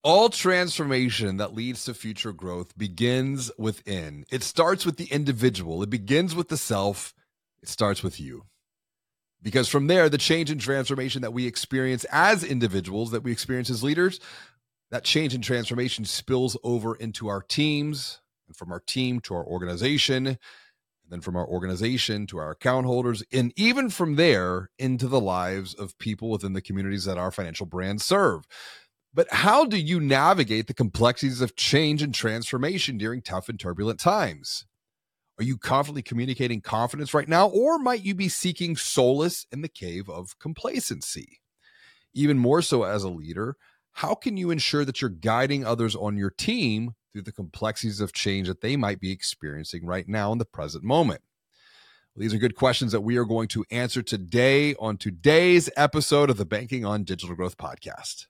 All transformation that leads to future growth begins within. It starts with the individual. It begins with the self. It starts with you. Because from there, the change and transformation that we experience as individuals, that we experience as leaders, that change and transformation spills over into our teams, and from our team to our organization, and then from our organization to our account holders, and even from there into the lives of people within the communities that our financial brands serve. But how do you navigate the complexities of change and transformation during tough and turbulent times? Are you confidently communicating confidence right now, or might you be seeking solace in the cave of complacency? Even more so as a leader, how can you ensure that you're guiding others on your team through the complexities of change that they might be experiencing right now in the present moment? Well, these are good questions that we are going to answer today on today's episode of the Banking on Digital Growth podcast.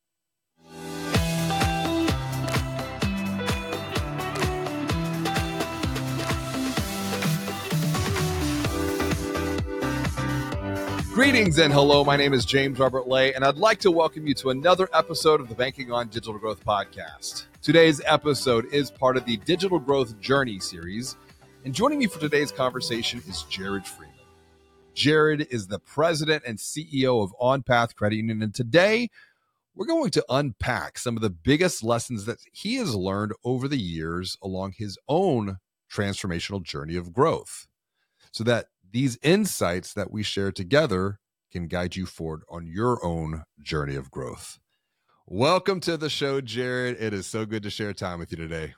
Greetings and hello. My name is James Robert Lay, and I'd like to welcome you to another episode of the Banking on Digital Growth podcast. Today's episode is part of the Digital Growth Journey series, and joining me for today's conversation is Jared Freeman. Jared is the president and CEO of OnPath Credit Union, and today we're going to unpack some of the biggest lessons that he has learned over the years along his own transformational journey of growth, so that these insights that we share together can guide you forward on your own journey of growth. Welcome to the show, Jared. It is so good to share time with you today.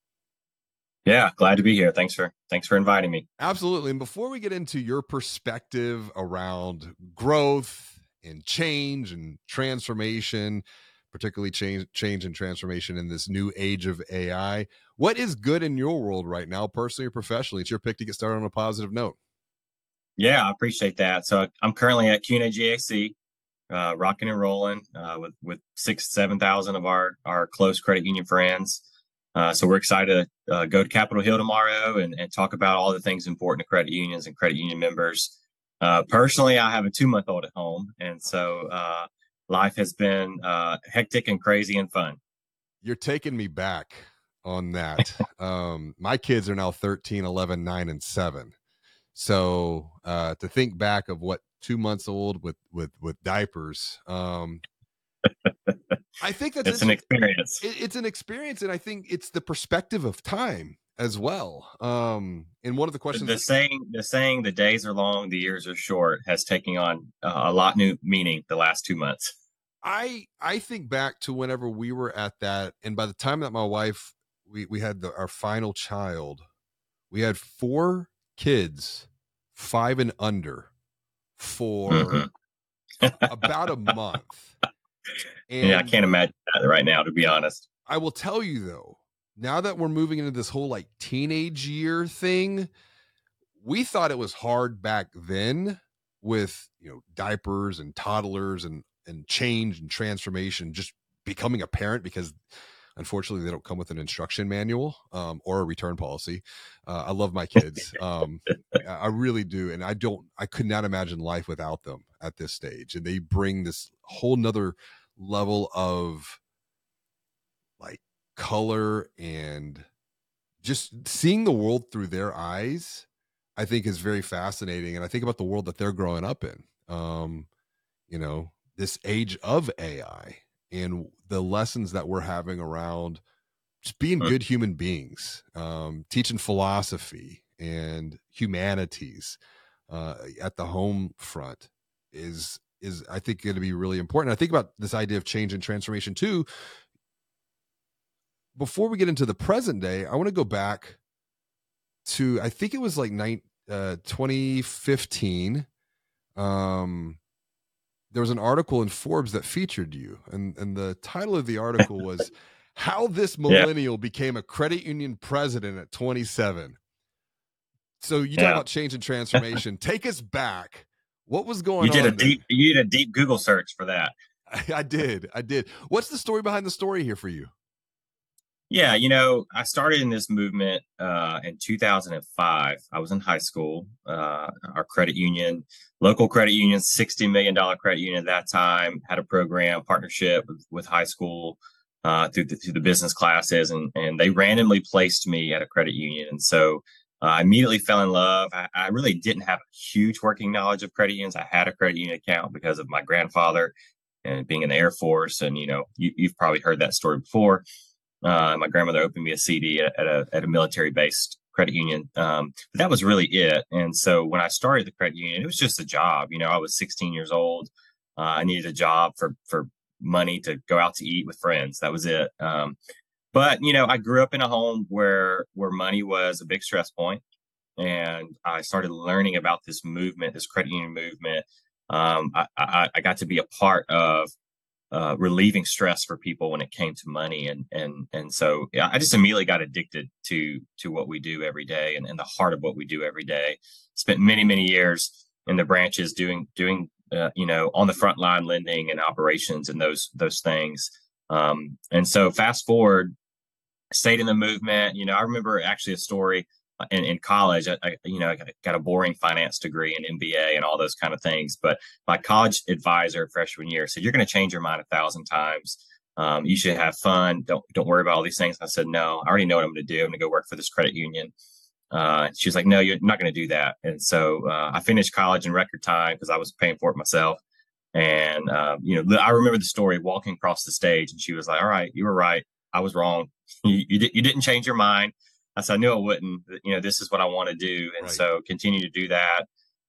Yeah, glad to be here. Thanks for inviting me. Absolutely. And before we get into your perspective around growth and change and transformation, particularly change and transformation in this new age of AI, what is good in your world right now, personally or professionally? It's your pick to get started on a positive note. Yeah, I appreciate that. So I'm currently at CUNA GAC, rocking and rolling with 7,000 of our close credit union friends. So we're excited to go to Capitol Hill tomorrow and talk about all the things important to credit unions and credit union members. Personally, I have a 2-month-old at home, and so life has been hectic and crazy and fun. You're taking me back on that. My kids are now 13, 11, 9, and 7. So to think back of what 2 months old with diapers, I think it's an experience. It's an experience, and I think it's the perspective of time as well. And one of the questions, the saying, the days are long, the years are short, has taken on a lot new meaning the last 2 months. I think back to whenever we were at that, and by the time that my wife, we had our final child, we had 4 kids, 5 and under, for about a month. And yeah, I can't imagine that right now, to be honest. I will tell you though, now that we're moving into this whole like teenage year thing, we thought it was hard back then with, diapers and toddlers and change and transformation, just becoming a parent, because unfortunately they don't come with an instruction manual or a return policy. I love my kids. I really do. And I could not imagine life without them at this stage. And they bring this whole nother level of like color, and just seeing the world through their eyes, I think is very fascinating. And I think about the world that they're growing up in, this age of AI, and the lessons that we're having around just being good human beings, teaching philosophy and humanities at the home front is I think going to be really important. I think about this idea of change and transformation too. Before we get into the present day, I want to go back to, I think it was like 2015. There was an article in Forbes that featured you, and the title of the article was "How This Millennial Became a Credit Union President at 27." So you talk about change and transformation. Take us back. What was going on? You did a deep Google search for that. I did. What's the story behind the story here for you? Yeah, I started in this movement in 2005. I was in high school. Our credit union, local credit union, $60 million credit union at that time, had a program partnership with high school through the business classes, and they randomly placed me at a credit union. And so I immediately fell in love. I really didn't have a huge working knowledge of credit unions. I had a credit union account because of my grandfather and being in the Air Force. And, you've probably heard that story before. My grandmother opened me a CD at a military-based credit union. But that was really it. And so when I started the credit union, it was just a job. I was 16 years old. I needed a job for money to go out to eat with friends. That was it. But I grew up in a home where money was a big stress point, and I started learning about this movement, this credit union movement. I got to be a part of relieving stress for people when it came to money, and so I just immediately got addicted to what we do every day, and the heart of what we do every day. Spent many years in the branches doing on the front line lending and operations and those things. And so fast forward, stayed in the movement. I remember actually a story in college. I got a boring finance degree and MBA and all those kind of things. But my college advisor freshman year said, "You're going to change your mind 1,000 times. You should have fun. Don't worry about all these things." I said, "No, I already know what I'm going to do. I'm going to go work for this credit union." She was like, "No, you're not going to do that." And so I finished college in record time because I was paying for it myself. And I remember the story walking across the stage, and she was like, "All right, you were right. I was wrong. You didn't change your mind." I said, "I knew I wouldn't. This is what I want to do." And so continue to do that.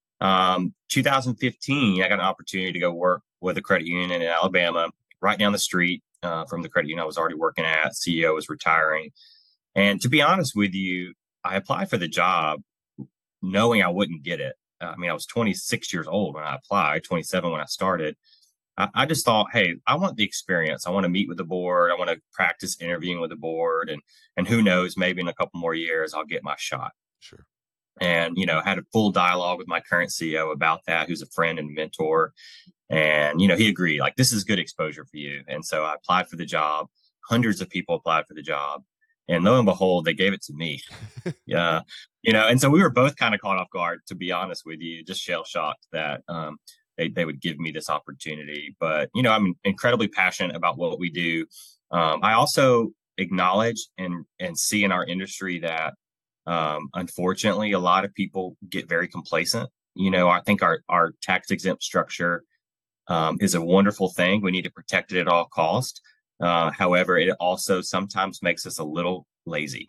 2015, I got an opportunity to go work with a credit union in Alabama, right down the street from the credit union I was already working at. CEO was retiring. And to be honest with you, I applied for the job knowing I wouldn't get it. I mean, I was 26 years old when I applied, 27 when I started. I just thought, hey, I want the experience. I want to meet with the board. I want to practice interviewing with the board. And who knows, maybe in a couple more years, I'll get my shot. Sure. And, had a full dialogue with my current CEO about that, who's a friend and mentor. And, he agreed, like, this is good exposure for you. And so I applied for the job. Hundreds of people applied for the job. And lo and behold, they gave it to me. Yeah. And so we were both kind of caught off guard, to be honest with you, just shell shocked that they would give me this opportunity. But, I'm incredibly passionate about what we do. I also acknowledge and see in our industry that, unfortunately, a lot of people get very complacent. I think our tax exempt structure is a wonderful thing. We need to protect it at all costs. However, it also sometimes makes us a little lazy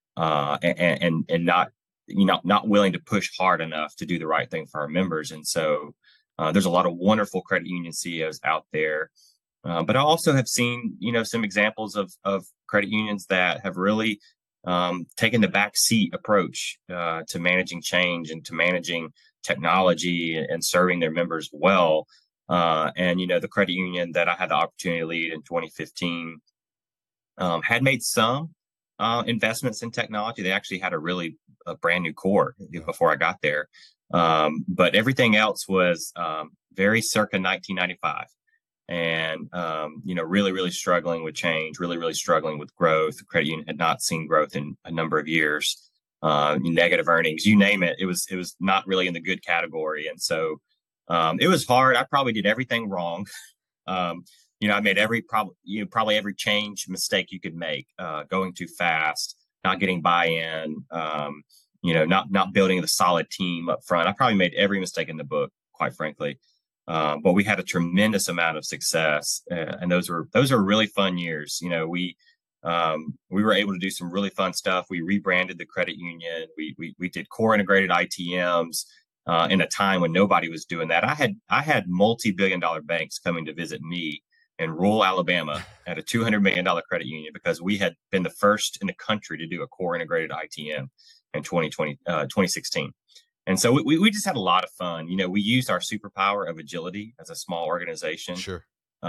and not willing to push hard enough to do the right thing for our members. And so there's a lot of wonderful credit union CEOs out there. But I also have seen, some examples of credit unions that have really taken the back seat approach to managing change and to managing technology and serving their members well. And the credit union that I had the opportunity to lead in 2015 had made some investments in technology. They actually had a brand new core before I got there. But everything else was very circa 1995. And, really struggling with change, really struggling with growth. The credit union had not seen growth in a number of years, negative earnings, you name it. It was not really in the good category. And so it was hard. I probably did everything wrong. I made probably every change mistake you could make, going too fast, not getting buy-in, not building the solid team up front. I probably made every mistake in the book, quite frankly. But we had a tremendous amount of success, and those were really fun years. We were able to do some really fun stuff. We rebranded the credit union. We did core integrated ITMs in a time when nobody was doing that. I had multi-billion-dollar banks coming to visit me in rural Alabama at a $200 million credit union because we had been the first in the country to do a core integrated ITM in 2016. And so we just had a lot of fun. We used our superpower of agility as a small organization, sure,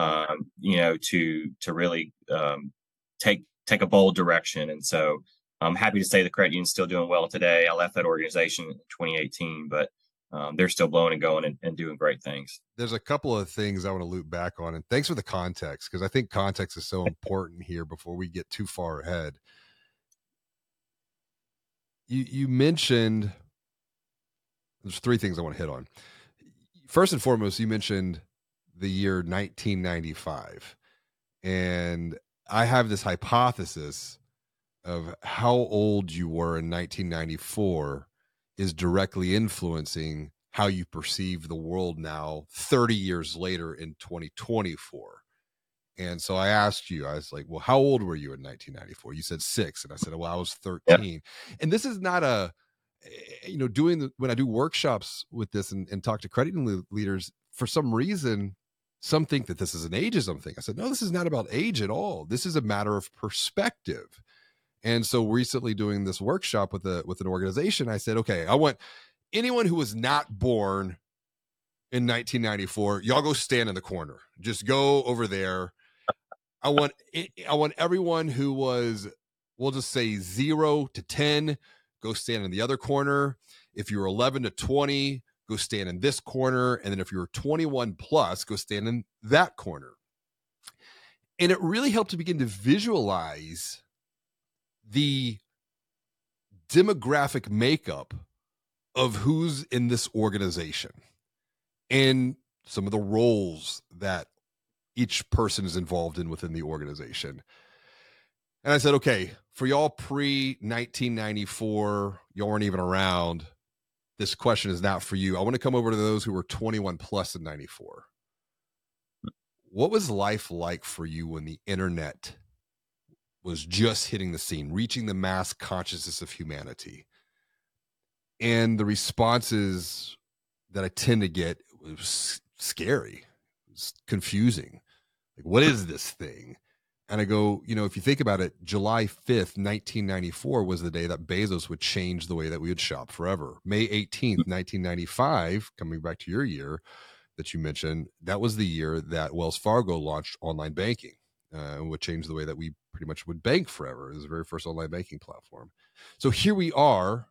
to really take a bold direction. And so I'm happy to say the credit union's still doing well today. I left that organization in 2018, but they're still blowing and going and doing great things. There's a couple of things I want to loop back on, and thanks for the context, because I think context is so important here before we get too far ahead. You mentioned, there's three things I want to hit on. First and foremost, you mentioned the year 1995. And I have this hypothesis of how old you were in 1994 is directly influencing how you perceive the world now 30 years later in 2024. And so I asked you, I was like, well, how old were you in 1994? You said 6. And I said, well, I was 13. Yeah. And this is not a, when I do workshops with this and talk to credit leaders, for some reason, some think that this is an ageism thing. I said, no, this is not about age at all. This is a matter of perspective. And so recently doing this workshop with an organization, I said, okay, I want anyone who was not born in 1994, y'all go stand in the corner. Just go over there. I want everyone who was, we'll just say 0 to 10, go stand in the other corner. If you're 11 to 20, go stand in this corner. And then if you're 21 plus, go stand in that corner. And it really helped to begin to visualize the demographic makeup of who's in this organization and some of the roles that each person is involved in within the organization. And I said, okay, for y'all pre-1994, y'all weren't even around. This question is not for you. I want to come over to those who were 21 plus in 94. What was life like for you when the internet was just hitting the scene, reaching the mass consciousness of humanity? And the responses that I tend to get was scary. It was confusing. Like, what is this thing? And I go, if you think about it, July 5th, 1994 was the day that Bezos would change the way that we would shop forever. May 18th, 1995, coming back to your year that you mentioned, that was the year that Wells Fargo launched online banking, and would change the way that we pretty much would bank forever. It was the very first online banking platform. So here we are,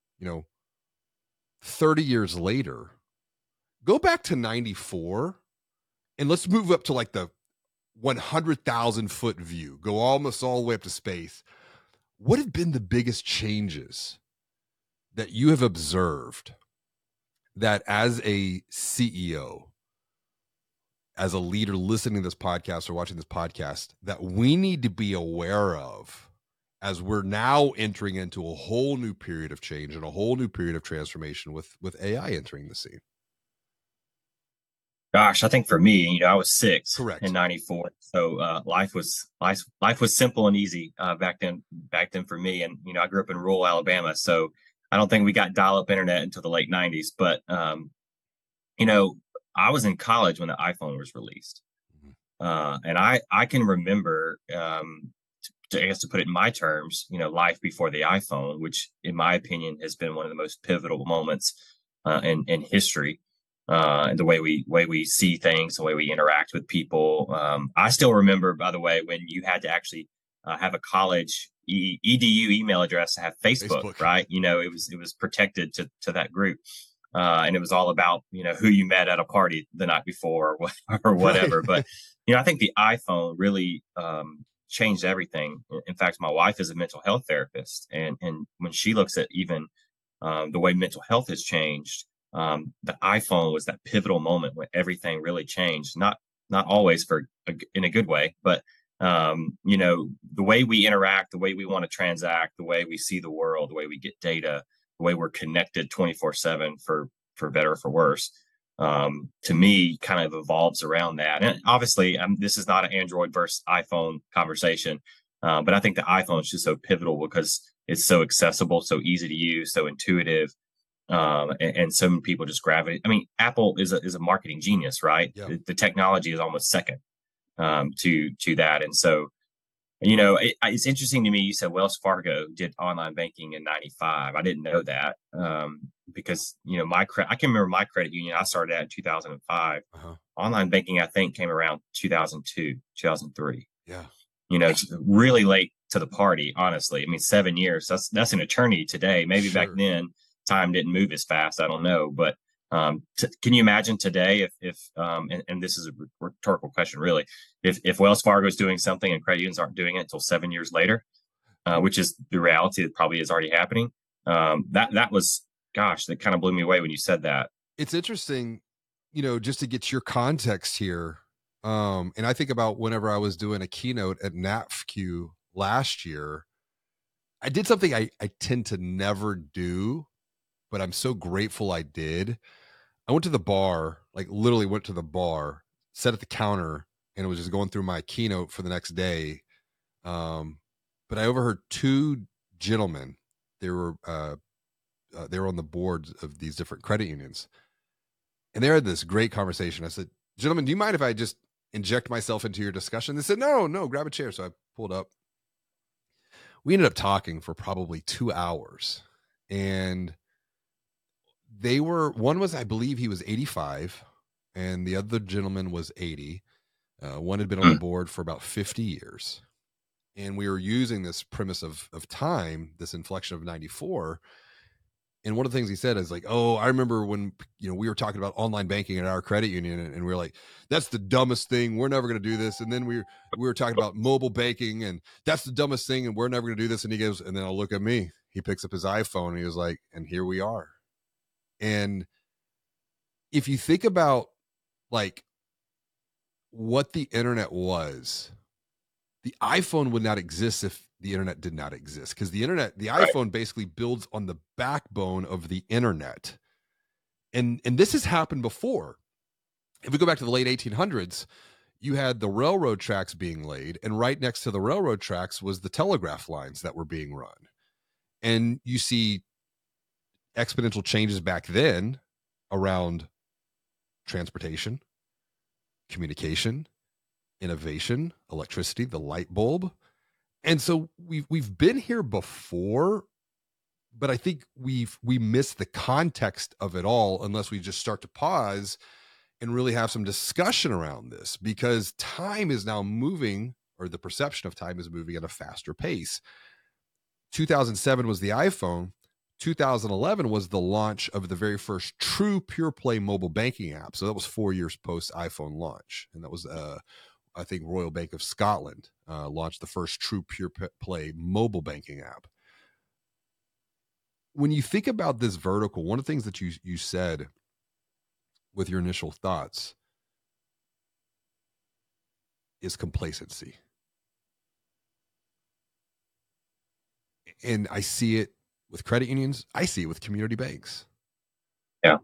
30 years later. Go back to 94 and let's move up to like the 100,000 foot view, go almost all the way up to space. What have been the biggest changes that you have observed that as a CEO, as a leader listening to this podcast or watching this podcast, that we need to be aware of as we're now entering into a whole new period of change and a whole new period of transformation with AI entering the scene? Gosh, I think for me, I was 6 Correct. in 94. So life was simple and easy back then for me. And, I grew up in rural Alabama. So I don't think we got dial-up internet until the late 90s. But, I was in college when the iPhone was released. And I can remember, I guess to put it in my terms, life before the iPhone, which in my opinion has been one of the most pivotal moments in history. And the way we see things, the way we interact with people. I still remember, by the way, when you had to actually have a college EDU email address to have Facebook. Right? It was protected to that group, and it was all about who you met at a party the night before or whatever. Right. But I think the iPhone really changed everything. In fact, my wife is a mental health therapist, and when she looks at even the way mental health has changed. The iPhone was that pivotal moment when everything really changed. Not always in a good way, but the way we interact, the way we want to transact, the way we see the world, the way we get data, the way we're connected 24/7 for better or for worse. To me, kind of evolves around that. And obviously, this is not an Android versus iPhone conversation, but I think the iPhone is just so pivotal because it's so accessible, so easy to use, so intuitive. And so many people just gravitate. I mean, Apple is a marketing genius, right? Yeah. The technology is almost second to that. And so, it's interesting to me. You said Wells Fargo did online banking in 95. I didn't know that because, I can remember my credit union. I started at in 2005. Uh-huh. Online banking, I think, came around 2002, 2003. Yeah. It's really late to the party, honestly. I mean, 7 years, that's an eternity today. Maybe sure. Back then, time didn't move as fast. I don't know, but can you imagine today if and this is a rhetorical question, really, if Wells Fargo is doing something and credit unions aren't doing it until 7 years later, which is the reality that probably is already happening. That was, gosh, that kind of blew me away when you said that. It's interesting, just to get your context here. And I think about whenever I was doing a keynote at NAFQ last year, I did something I tend to never do, but I'm so grateful I did. I went to the bar, like literally went to the bar, sat at the counter, and was just going through my keynote for the next day. But I overheard two gentlemen. They were on the boards of these different credit unions, and they had this great conversation. I said, "Gentlemen, do you mind if I just inject myself into your discussion?" They said, "No, no, grab a chair." So I pulled up. We ended up talking for probably 2 hours, and one was, I believe he was 85, and the other gentleman was 80. One had been on the board for about 50 years. And we were using this premise of time, this inflection of 94. And one of the things he said is like, "Oh, I remember when, we were talking about online banking at our credit union, and we were like, that's the dumbest thing. We're never going to do this." And then we were talking about mobile banking, and that's the dumbest thing, and we're never going to do this. And he goes, and then I'll look at me. He picks up his iPhone, and he was like, and here we are. And if you think about like what the internet was, the iPhone would not exist if the internet did not exist, because the iPhone basically builds on the backbone of the internet. And this has happened before. If we go back to the late 1800s, you had the railroad tracks being laid, and right next to the railroad tracks was the telegraph lines that were being run. And you see exponential changes back then around transportation, communication, innovation, electricity, the light bulb. And so we've been here before, but I think we miss the context of it all unless we just start to pause and really have some discussion around this, because time is now moving, or the perception of time is moving at a faster pace. 2007 was the iPhone. 2011 was the launch of the very first true pure play mobile banking app. So that was 4 years post iPhone launch. And that was, I think, Royal Bank of Scotland launched the first true pure play mobile banking app. When you think about this vertical, one of the things that you said with your initial thoughts is complacency. And I see it with credit unions. I see it with community banks. Yeah.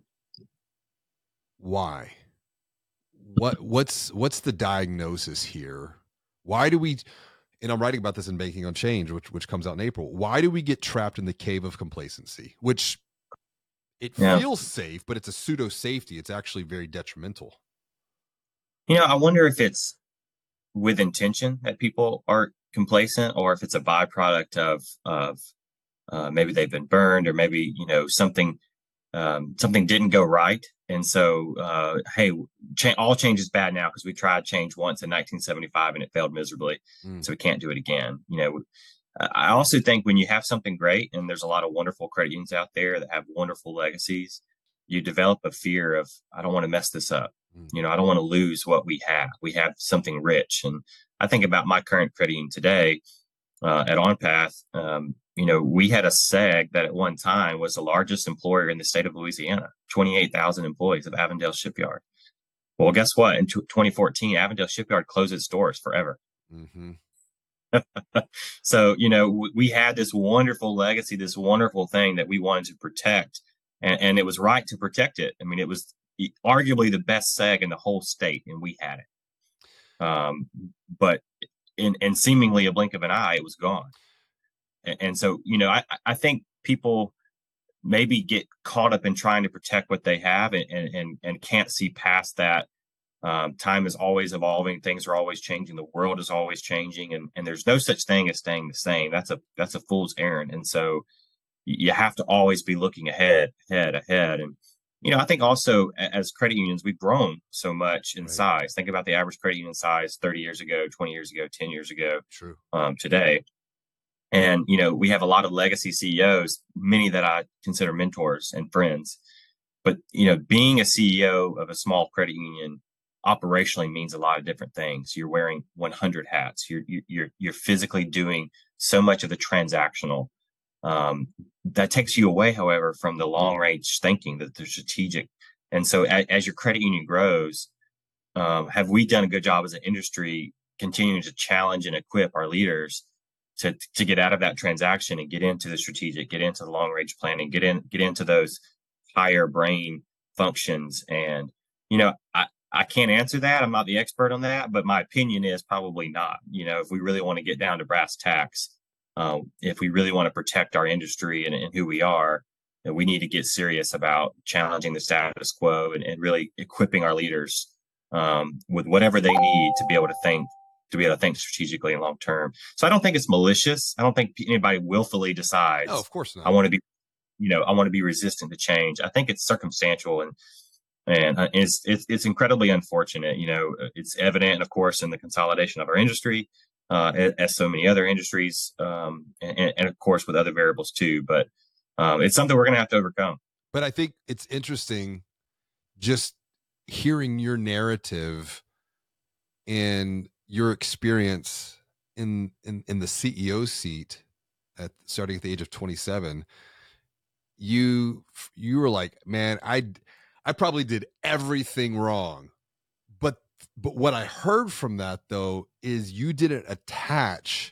Why? What's the diagnosis here? Why do we, and I'm writing about this in Banking on Change, which comes out in April. Why do we get trapped in the cave of complacency? Which it feels safe, but it's a pseudo safety. It's actually very detrimental. I wonder if it's with intention that people are complacent, or if it's a byproduct of maybe they've been burned, or maybe something didn't go right, and so hey, all change is bad now because we tried change once in 1975 and it failed miserably, so we can't do it again. I also think when you have something great, and there's a lot of wonderful credit unions out there that have wonderful legacies, you develop a fear of, I don't want to mess this up. I don't want to lose what we have. We have something rich. And I think about my current credit union today at OnPath. We had a SEG that at one time was the largest employer in the state of Louisiana, 28,000 employees of Avondale Shipyard. Well, guess what? In 2014, Avondale Shipyard closed its doors forever. Mm-hmm. So, we had this wonderful legacy, this wonderful thing that we wanted to protect, and it was right to protect it. I mean, it was arguably the best SEG in the whole state, and we had it. But in seemingly a blink of an eye, it was gone. And so, I think people maybe get caught up in trying to protect what they have, and can't see past that. Time is always evolving. Things are always changing. The world is always changing, and there's no such thing as staying the same. That's a fool's errand. And so you have to always be looking ahead. And, I think also as credit unions, we've grown so much in size. Think about the average credit union size 30 years ago, 20 years ago, 10 years ago, True. Today. And, we have a lot of legacy CEOs, many that I consider mentors and friends. But, being a CEO of a small credit union operationally means a lot of different things. You're wearing 100 hats. You're physically doing so much of the transactional. That takes you away, however, from the long range thinking, that the strategic. And so as your credit union grows, have we done a good job as an industry continuing to challenge and equip our leaders to get out of that transaction and get into the strategic, get into the long range planning, get into those higher brain functions? And I can't answer that. I'm not the expert on that, but my opinion is probably not. If we really want to get down to brass tacks, if we really want to protect our industry and who we are, then we need to get serious about challenging the status quo and really equipping our leaders with whatever they need to be able to think strategically and long term. So I don't think it's malicious. I don't think anybody willfully decides, Oh, of course not. I want to be resistant to change. I think it's circumstantial and it's incredibly unfortunate. It's evident, of course, in the consolidation of our industry, as so many other industries, and of course with other variables too. But it's something we're going to have to overcome. But I think it's interesting just hearing your narrative and your experience in the CEO seat starting at the age of 27. You were like, man, I probably did everything wrong. But what I heard from that, though, is you didn't attach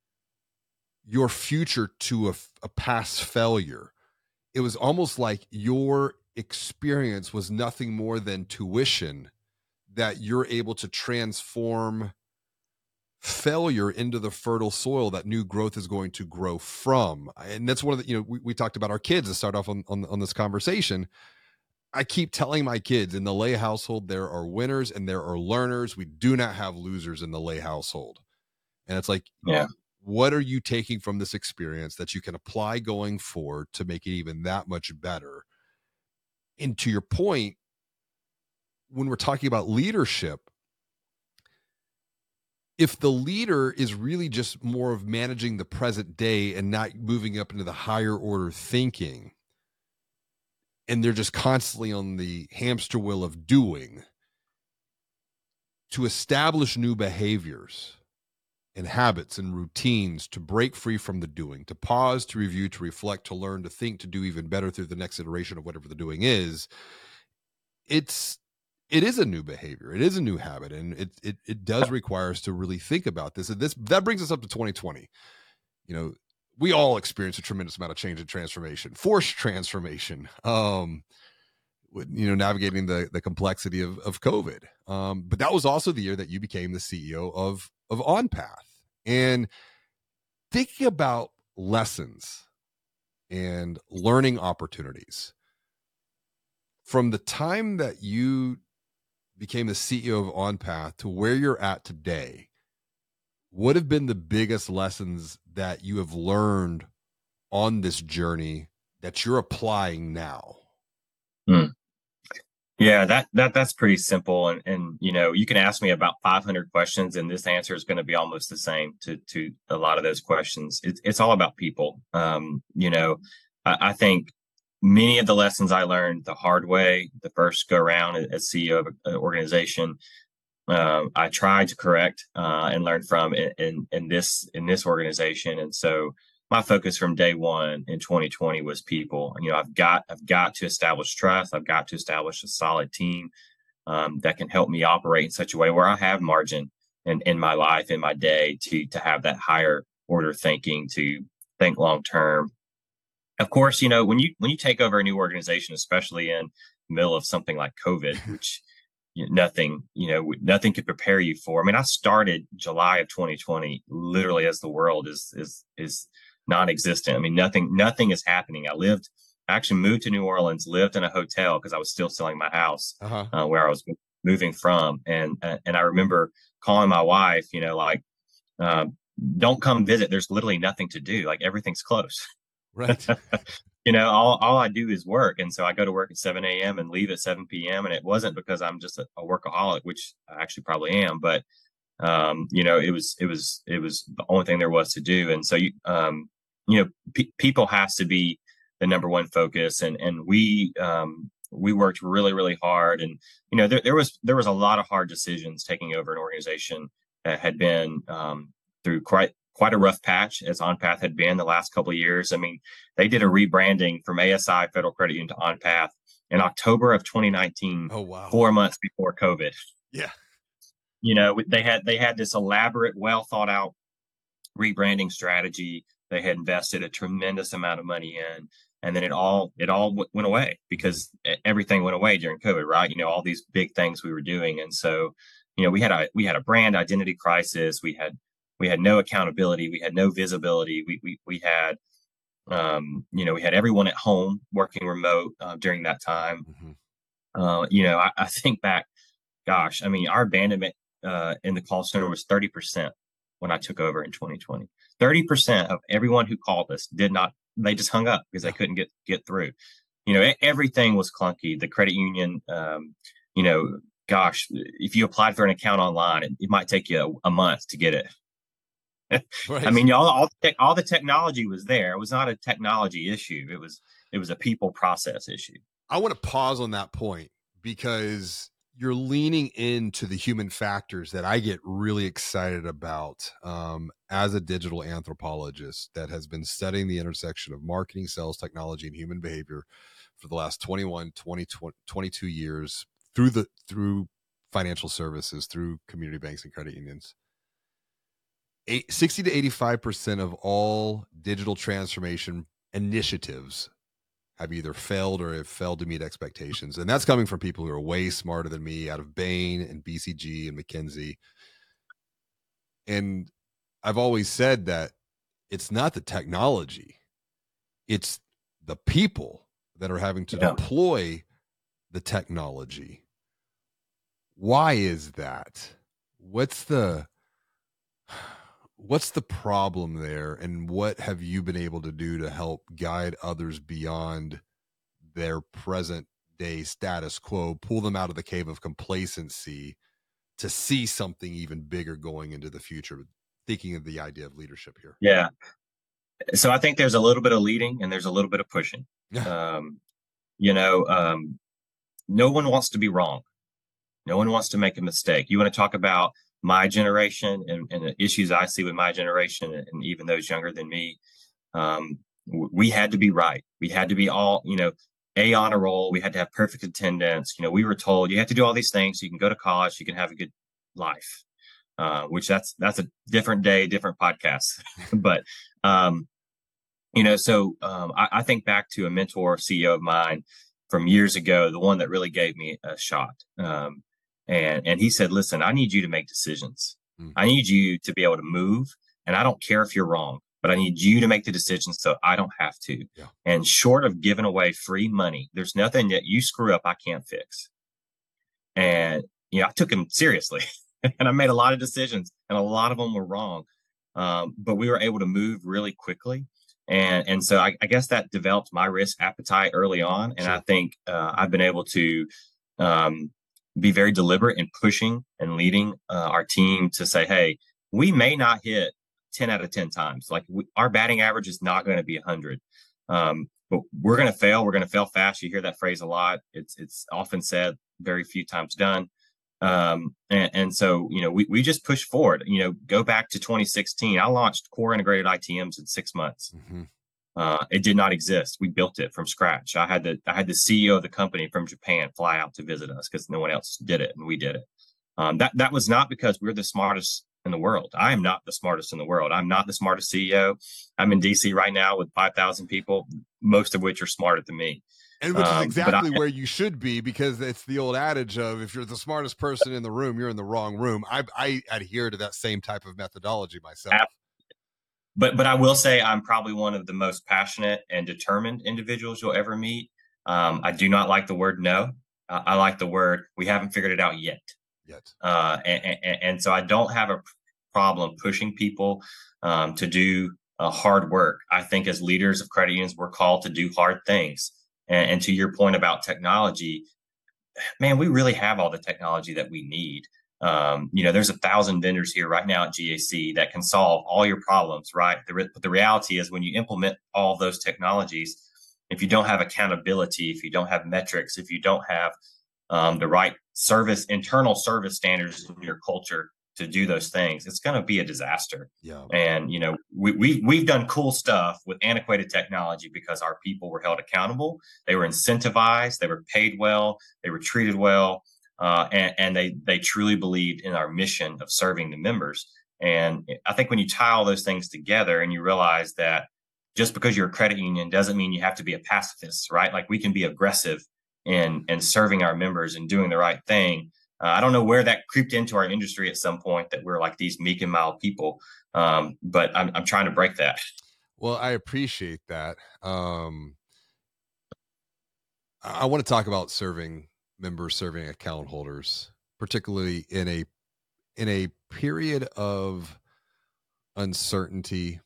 your future to a past failure. It was almost like your experience was nothing more than tuition that you're able to transform failure into the fertile soil that new growth is going to grow from. And that's one of the, we talked about our kids to start off on this conversation. I keep telling my kids, in the Lay household, there are winners and there are learners. We do not have losers in the Lay household. And it's like, what are you taking from this experience that you can apply going forward to make it even that much better? And to your point, when we're talking about leadership, if the leader is really just more of managing the present day and not moving up into the higher order thinking, and they're just constantly on the hamster wheel of doing, to establish new behaviors and habits and routines, to break free from the doing, to pause, to review, to reflect, to learn, to think, to do even better through the next iteration of whatever the doing is, it is a new behavior. It is a new habit. And it does require us to really think about this. And that brings us up to 2020. We all experience a tremendous amount of change and transformation, forced transformation, navigating the complexity of COVID. But that was also the year that you became the CEO of OnPath. And thinking about lessons and learning opportunities from the time that you became the CEO of OnPath to where you're at today, what have been the biggest lessons that you have learned on this journey that you're applying now? Yeah, that's pretty simple. And you can ask me about 500 questions and this answer is going to be almost the same to a lot of those questions. It's all about people. I think many of the lessons I learned the hard way, the first go around as CEO of an organization, I tried to correct and learn from in this organization. And so my focus from day one in 2020 was people. I've got to establish trust. I've got to establish a solid team that can help me operate in such a way where I have margin in my life, in my day, to have that higher order thinking, to think long term. Of course, when you take over a new organization, especially in the middle of something like COVID, which nothing could prepare you for. I mean, I started July of 2020, literally as the world is non-existent. I mean, nothing is happening. I actually moved to New Orleans, lived in a hotel because I was still selling my house where I was moving from. And I remember calling my wife, don't come visit. There's literally nothing to do. Like everything's closed. Right. All I do is work. And so I go to work at 7 a.m. and leave at 7 p.m. And it wasn't because I'm just a workaholic, which I actually probably am, but it was the only thing there was to do. And so people has to be the number one focus. And we worked really, really hard. And, there was a lot of hard decisions taking over an organization that had been through quite a rough patch, as OnPath had been the last couple of years. I mean, they did a rebranding from ASI Federal Credit Union to OnPath in October of 2019. Oh, wow. 4 months before COVID. Yeah. They had this elaborate, well thought out rebranding strategy. They had invested a tremendous amount of money in, and then it all went away because everything went away during COVID, right? All these big things we were doing, and so we had a brand identity crisis. We had no accountability. We had no visibility. We had everyone at home working remote during that time. Mm-hmm. I think back, gosh, I mean, our abandonment in the call center was 30% when I took over in 2020. 30% of everyone who called us they just hung up because they couldn't get through. Everything was clunky. The credit union, gosh, if you applied for an account online, it might take you a month to get it. Right. I mean, all the technology was there. It was not a technology issue. It was a people process issue. I want to pause on that point because you're leaning into the human factors that I get really excited about as a digital anthropologist that has been studying the intersection of marketing, sales, technology, and human behavior for the last 22 years through financial services, through community banks and credit unions. 60 to 85% of all digital transformation initiatives have either failed or have failed to meet expectations. And that's coming from people who are way smarter than me out of Bain and BCG and McKinsey. And I've always said that it's not the technology, it's the people that are having to deploy the technology. Why is that? What's the problem there, and what have you been able to do to help guide others beyond their present day status quo, pull them out of the cave of complacency to see something even bigger going into the future, thinking of the idea of leadership here? Yeah. So I think there's a little bit of leading and there's a little bit of pushing. No one wants to be wrong. No one wants to make a mistake. You want to talk about my generation and the issues I see with my generation and even those younger than me. We had to be right. We had to be all, A, on a roll. We had to have perfect attendance. We were told you have to do all these things so you can go to college, you can have a good life, which that's a different day, different podcast. But, I think back to a mentor CEO of mine from years ago, the one that really gave me a shot. And he said, listen, I need you to make decisions. I need you to be able to move. And I don't care if you're wrong, but I need you to make the decisions so I don't have to. Yeah. And short of giving away free money, there's nothing that you screw up I can't fix. And, I took him seriously and I made a lot of decisions and a lot of them were wrong. But we were able to move really quickly. And so I guess that developed my risk appetite early on. And Sure. I think I've been able to be very deliberate in pushing and leading our team to say, hey, we may not hit 10 out of 10 times. Like our batting average is not going to be 100. But we're going to fail. We're going to fail fast. You hear that phrase a lot. It's often said, very few times done. And so, we just push forward, go back to 2016. I launched core integrated ITMs in 6 months. Mm-hmm. It did not exist. We built it from scratch. I had the CEO of the company from Japan fly out to visit us because no one else did it, and we did it. That was not because we're the smartest in the world. I am not the smartest in the world. I'm not the smartest CEO. I'm in DC right now with 5,000 people, most of which are smarter than me. And which is exactly where you should be, because it's the old adage of if you're the smartest person in the room, you're in the wrong room. I adhere to that same type of methodology myself. But I will say I'm probably one of the most passionate and determined individuals you'll ever meet. I do not like the word no. I like the word we haven't figured it out yet. And so I don't have a problem pushing people to do hard work. I think as leaders of credit unions, we're called to do hard things. And to your point about technology, man, we really have all the technology that we need. There's 1,000 vendors here right now at GAC that can solve all your problems, right? But the reality is when you implement all those technologies, if you don't have accountability, if you don't have metrics, if you don't have the right internal service standards in your culture to do those things, it's going to be a disaster. Yeah. And, we've done cool stuff with antiquated technology because our people were held accountable. They were incentivized. They were paid well. They were treated well. and they truly believed in our mission of serving the members. And I think when you tie all those things together and you realize that just because you're a credit union doesn't mean you have to be a pacifist, right? Like we can be aggressive in serving our members and doing the right thing. I don't know where that creeped into our industry at some point, that we're like these meek and mild people, but I'm trying to break that. Well, I appreciate that. I want to talk about serving members, serving account holders, particularly in a period of uncertainty.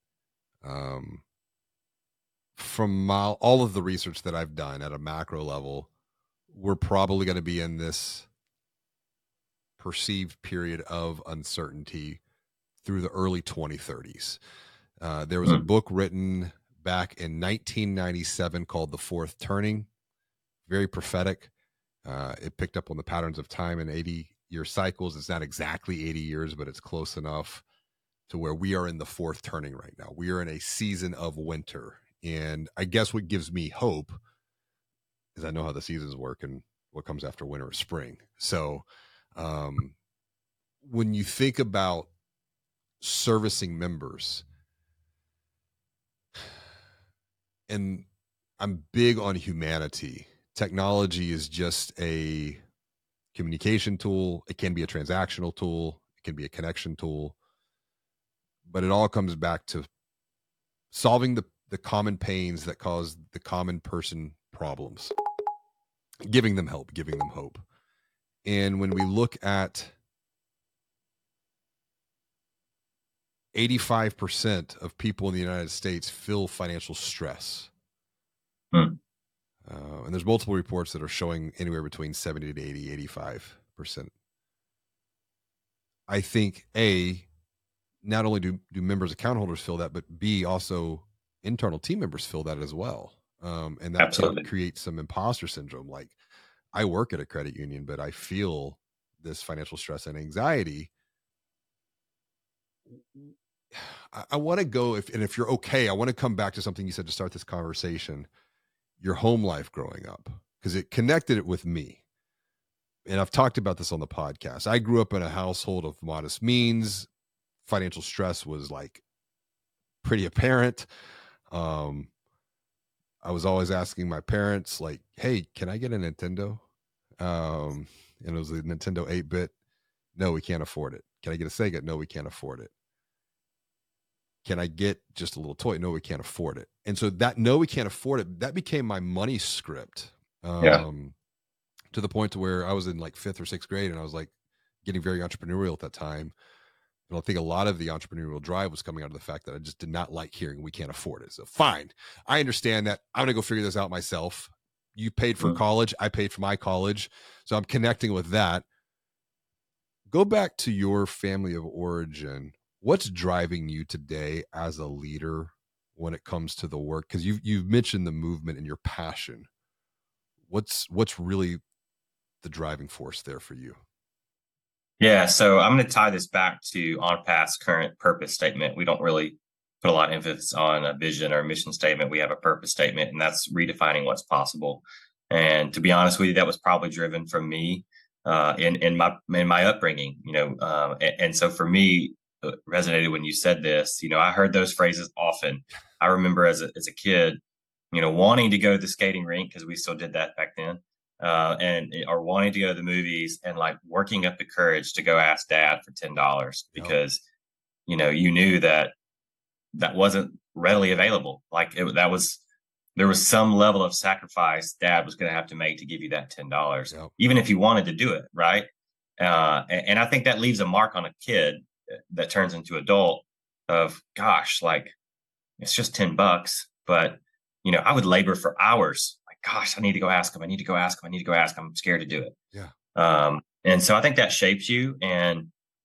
From all of the research that I've done at a macro level, we're probably going to be in this perceived period of uncertainty through the early 2030s. There was a book written back in 1997 called The Fourth Turning, very prophetic. It picked up on the patterns of time in 80-year cycles. It's not exactly 80 years, but it's close enough to where we are in the fourth turning right now. We are in a season of winter. And I guess what gives me hope is I know how the seasons work and what comes after winter is spring. So when you think about servicing members, and I'm big on humanity, technology is just a communication tool. It can be a transactional tool. It can be a connection tool. But it all comes back to solving the common pains that cause the common person problems, giving them help, giving them hope. And when we look at 85% of people in the United States feel financial stress. And there's multiple reports that are showing anywhere between 70 to 80, 85%. I think not only do members, account holders feel that, but B, also internal team members feel that as well. And that can create some imposter syndrome. Like, I work at a credit union, but I feel this financial stress and anxiety. I want to go, if you're okay, I want to come back to something you said to start this conversation, your home life growing up, because it connected it with me. And I've talked about this on the podcast. I grew up in a household of modest means. Financial stress was like pretty apparent. I was always asking my parents, like, hey, can I get a Nintendo? And it was the Nintendo 8-bit. No, we can't afford it. Can I get a Sega? No, we can't afford it. Can I get just a little toy? No, we can't afford it. And so that no, we can't afford it, that became my money script. To the point to where I was in like 5th or 6th grade and I was like getting very entrepreneurial at that time. And I think a lot of the entrepreneurial drive was coming out of the fact that I just did not like hearing we can't afford it. So fine, I understand that. I'm going to go figure this out myself. You paid for college. I paid for my college. So I'm connecting with that. Go back to your family of origin. What's driving you today as a leader when it comes to the work? Because you've mentioned the movement and your passion. What's really the driving force there for you? Yeah, so I'm going to tie this back to OnPath's current purpose statement. We don't really put a lot of emphasis on a vision or a mission statement. We have a purpose statement, and that's redefining what's possible. And to be honest with you, that was probably driven from me in my upbringing, and so for me, it resonated when you said this. I heard those phrases often. I remember as a kid, wanting to go to the skating rink, because we still did that back then. Or wanting to go to the movies and like working up the courage to go ask dad for $10 because, you knew that wasn't readily available. Like there was some level of sacrifice dad was going to have to make to give you that $10, even if you wanted to do it. Right. And I think that leaves a mark on a kid that turns into adult of, gosh, like it's just $10, but I would labor for hours. Gosh, I need to go ask him. I need to go ask him. I need to go ask him. I'm scared to do it. Yeah. And so I think that shapes you. And,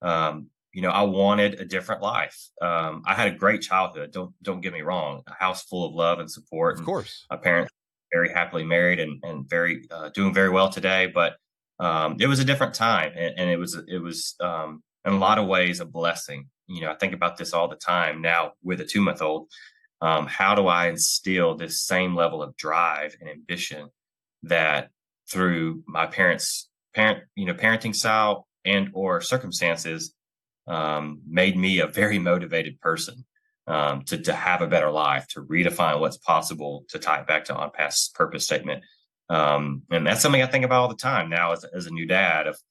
I wanted a different life. I had a great childhood. Don't get me wrong. A house full of love and support. Of course. My parents very happily married and very doing very well today. But it was a different time, and it was in a lot of ways a blessing. I think about this all the time now with a 2-month-old. How do I instill this same level of drive and ambition that through my parents' parenting style and or circumstances made me a very motivated person to have a better life, to redefine what's possible, to tie it back to OnPath's purpose statement. And that's something I think about all the time now as a new dad of,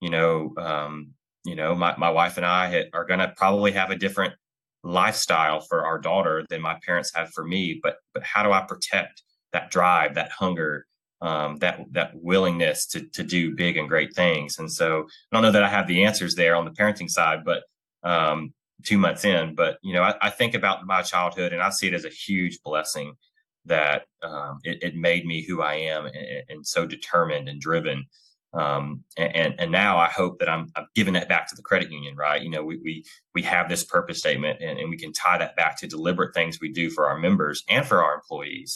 my wife and I are going to probably have a different lifestyle for our daughter than my parents had for me. But how do I protect that drive, that hunger, that willingness to do big and great things? And so I don't know that I have the answers there on the parenting side, but 2 months in, but I think about my childhood and I see it as a huge blessing that it made me who I am and so determined and driven. And now I hope that I'm giving that back to the credit union, right? We have this purpose statement and we can tie that back to deliberate things we do for our members and for our employees.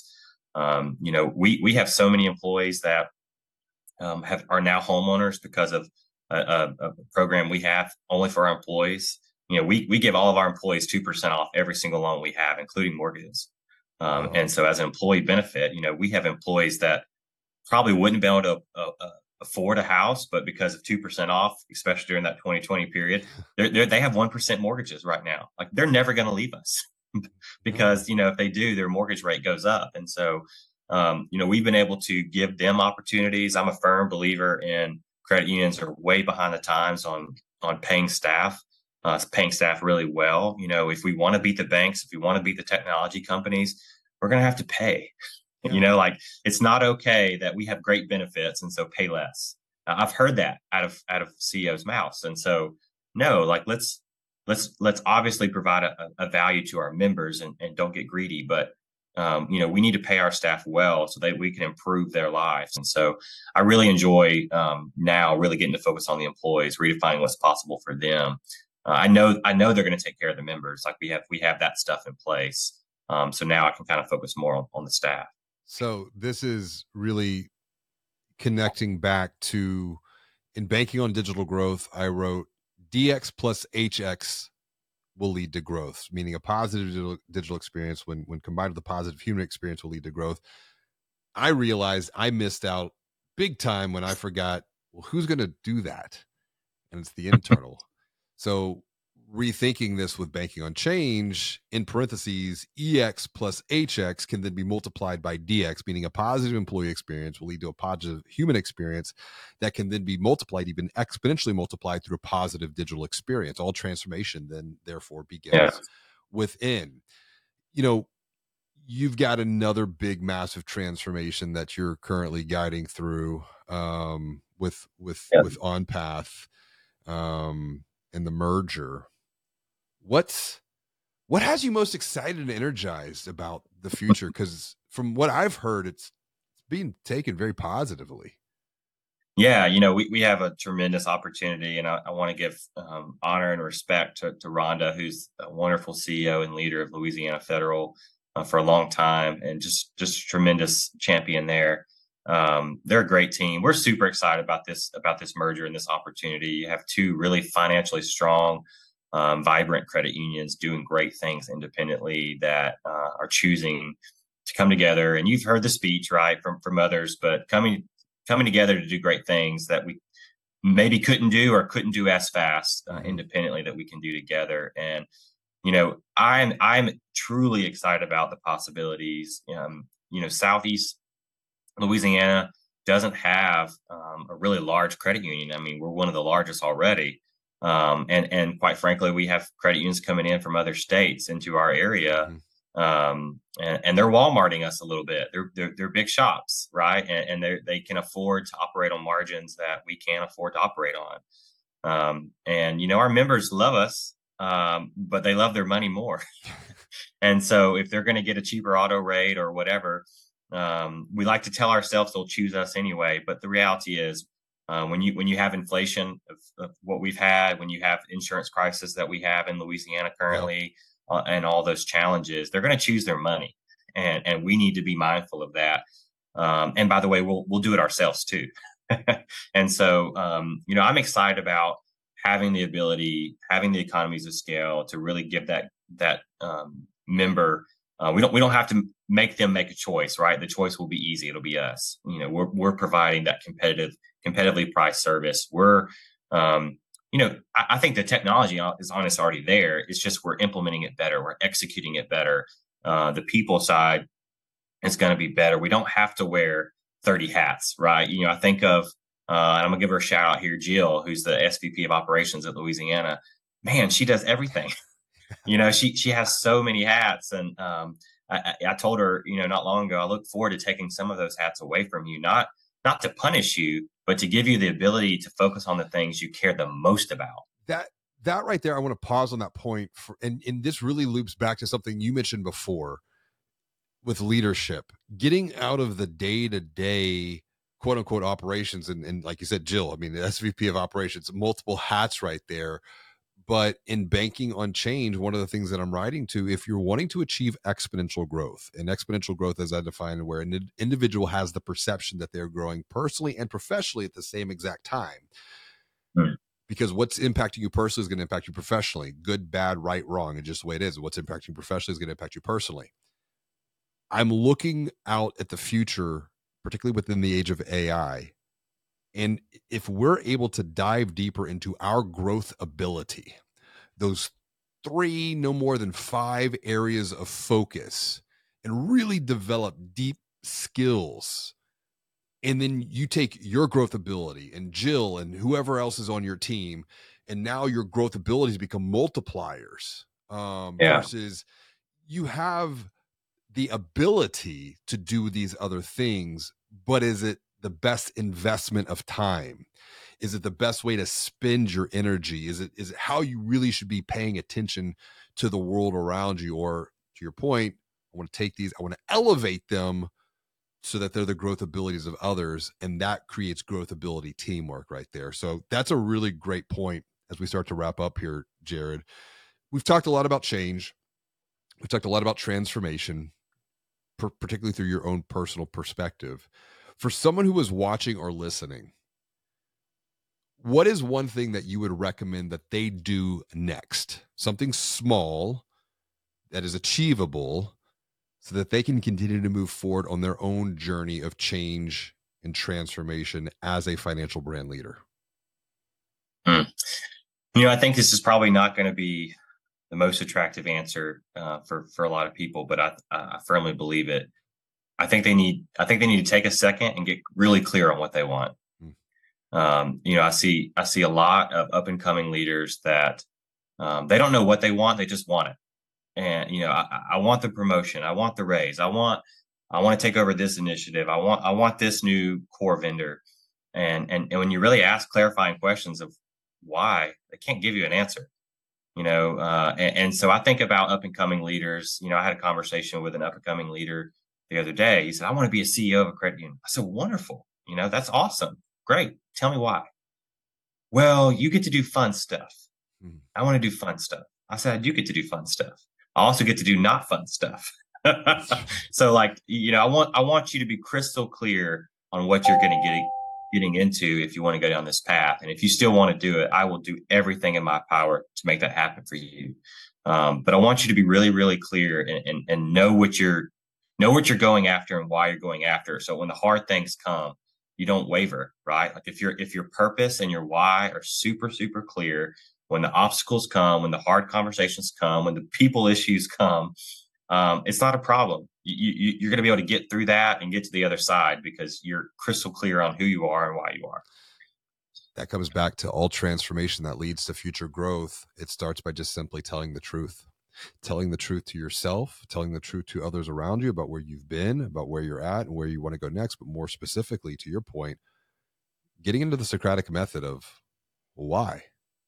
We have so many employees that are now homeowners because of a program we have only for our employees. We give all of our employees 2% off every single loan we have, including mortgages. And so as an employee benefit, we have employees that probably wouldn't be able to afford a house, but because of 2% off, especially during that 2020 period, they have 1% mortgages right now. Like they're never going to leave us because, if they do, their mortgage rate goes up. And so, we've been able to give them opportunities. I'm a firm believer in credit unions are way behind the times on paying staff really well. If we want to beat the banks, if we want to beat the technology companies, we're going to have to pay. Yeah. It's not okay that we have great benefits and so pay less. I've heard that out of CEOs' mouths. And so, no, let's obviously provide a value to our members and don't get greedy. But, we need to pay our staff well so that we can improve their lives. And so I really enjoy now really getting to focus on the employees, redefining what's possible for them. I know they're going to take care of the members. Like we have that stuff in place. So now I can kind of focus more on the staff. So this is really connecting back to, in Banking on Digital Growth, I wrote DX plus HX will lead to growth, meaning a positive digital experience when combined with a positive human experience will lead to growth. I realized I missed out big time when I forgot, well, who's going to do that? And it's the internal. So rethinking this with Banking on Change, in parentheses, EX plus HX can then be multiplied by DX, meaning a positive employee experience will lead to a positive human experience that can then be multiplied, even exponentially multiplied through a positive digital experience. All transformation then therefore begins within. You've got another big, massive transformation that you're currently guiding through with OnPath and the merger. What has you most excited and energized about the future? Because from what I've heard, it's being taken very positively. Yeah, we have a tremendous opportunity, and I want to give honor and respect to Rhonda, who's a wonderful CEO and leader of Louisiana Federal for a long time, and just a tremendous champion there. They're a great team. We're super excited about this merger and this opportunity. You have two really financially strong, vibrant credit unions doing great things independently that are choosing to come together. And you've heard the speech, right, from others, but coming together to do great things that we maybe couldn't do as fast independently that we can do together. And I'm truly excited about the possibilities. Southeast Louisiana doesn't have a really large credit union. I mean, we're one of the largest already. And quite frankly, we have credit unions coming in from other states into our area. And they're Walmarting us a little bit. They're big shops, right? And they can afford to operate on margins that we can't afford to operate on. And our members love us, but they love their money more. And so if they're going to get a cheaper auto rate or whatever, we like to tell ourselves they'll choose us anyway. But the reality is, when you have inflation of what we've had, when you have insurance crisis that we have in Louisiana currently, and all those challenges, they're going to choose their money, and we need to be mindful of that. And by the way, we'll do it ourselves too. And so, I'm excited about having the ability, having the economies of scale to really give that member. We don't have to make them make a choice, right? The choice will be easy. It'll be us. We're providing that competitive competitively priced service. We're, I think the technology is honestly already there. It's just we're implementing it better. We're executing it better. The people side is going to be better. We don't have to wear 30 hats, right? I think of, and I'm gonna give her a shout out here, Jill, who's the SVP of operations at Louisiana. Man, she does everything. She has so many hats, and I told her, not long ago, I look forward to taking some of those hats away from you, not to punish you, but to give you the ability to focus on the things you care the most about. That right there, I want to pause on that point and this really loops back to something you mentioned before with leadership, getting out of the day-to-day quote unquote operations. And like you said, Jill, I mean, the SVP of operations, multiple hats right there. But in banking on change, one of the things that I'm writing to, if you're wanting to achieve exponential growth, and exponential growth, as I define, where an individual has the perception that they're growing personally and professionally at the same exact time. Because what's impacting you personally is going to impact you professionally. Good, bad, right, wrong. It's just the way it is. What's impacting you professionally is going to impact you personally. I'm looking out at the future, particularly within the age of AI. And if we're able to dive deeper into our growth ability, those 3, no more than 5 areas of focus, and really develop deep skills, and then you take your growth ability and Jill and whoever else is on your team, and now your growth abilities become multipliers, versus you have the ability to do these other things, but is it the best investment of time? Is it the best way to spend your energy? Is it how you really should be paying attention to the world around you? Or to your point, I want to take these, I want to elevate them so that they're the growth abilities of others. And that creates growth ability teamwork right there. So that's a really great point as we start to wrap up here, Jared. We've talked a lot about change. We've talked a lot about transformation, particularly through your own personal perspective. For someone who is watching or listening, what is one thing that you would recommend that they do next? Something small that is achievable so that they can continue to move forward on their own journey of change and transformation as a financial brand leader. I think this is probably not going to be the most attractive answer for a lot of people, but I firmly believe it. I think they need to take a second and get really clear on what they want. I see a lot of up and coming leaders that they don't know what they want; they just want it. And I want the promotion, I want the raise, I want to take over this initiative, I want this new core vendor. And when you really ask clarifying questions of why, they can't give you an answer. And so I think about up and coming leaders. I had a conversation with an up and coming leader the other day. He said, "I want to be a CEO of a credit union." I said, "Wonderful. That's awesome. Great. Tell me why." "Well, you get to do fun stuff." "I want to do fun stuff." I said, "I do get to do fun stuff. I also get to do not fun stuff." So I want you to be crystal clear on what you're going to getting into if you want to go down this path. And if you still want to do it, I will do everything in my power to make that happen for you. But I want you to be really, really clear and know what you're going after and why you're going after. So when the hard things come, you don't waver, right? Like if your purpose and your why are super, super clear, when the obstacles come, when the hard conversations come, when the people issues come, it's not a problem. You're going to be able to get through that and get to the other side because you're crystal clear on who you are and why you are. That comes back to all transformation that leads to future growth. It starts by just simply telling the truth to yourself, telling the truth to others around you about where you've been, about where you're at and where you want to go next. But more specifically, to your point, getting into the Socratic method of why,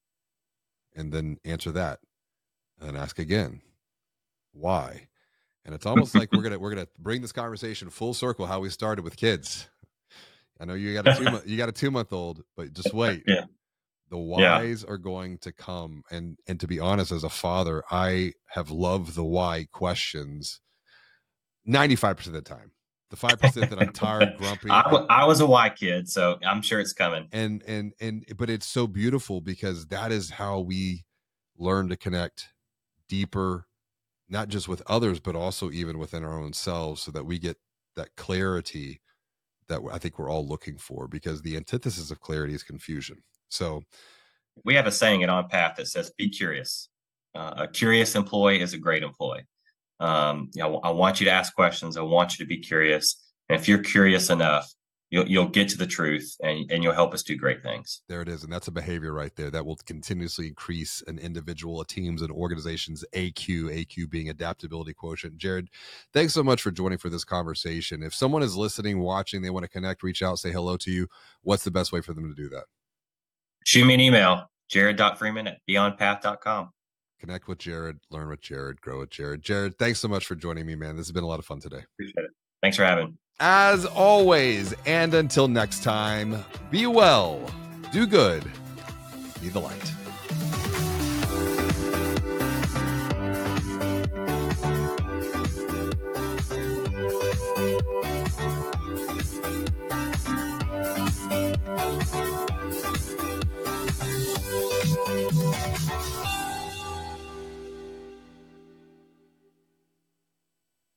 and then answer that and ask again, why? And it's almost like we're gonna bring this conversation full circle how we started with kids. I know you got a 2-month-old, but just wait. Yeah. The whys are going to come. And to be honest, as a father, I have loved the why questions 95% of the time. The 5% that I'm tired, grumpy. I was a why kid, so I'm sure it's coming. But it's so beautiful because that is how we learn to connect deeper, not just with others, but also even within our own selves, so that we get that clarity that I think we're all looking for, because the antithesis of clarity is confusion. So we have a saying at OnPath that says, be curious. A curious employee is a great employee. I want you to ask questions. I want you to be curious. And if you're curious enough, you'll get to the truth, and you'll help us do great things. There it is. And that's a behavior right there that will continuously increase an individual, a team's, and organization's AQ being adaptability quotient. Jared, thanks so much for joining for this conversation. If someone is listening, watching, they want to connect, reach out, say hello to you, what's the best way for them to do that? Shoot me an email, jared.freeman@beyondpath.com. Connect with Jared, learn with Jared, grow with Jared. Jared, thanks so much for joining me, man. This has been a lot of fun today. Appreciate it. Thanks for having me. As always, and until next time, be well, do good, be the light.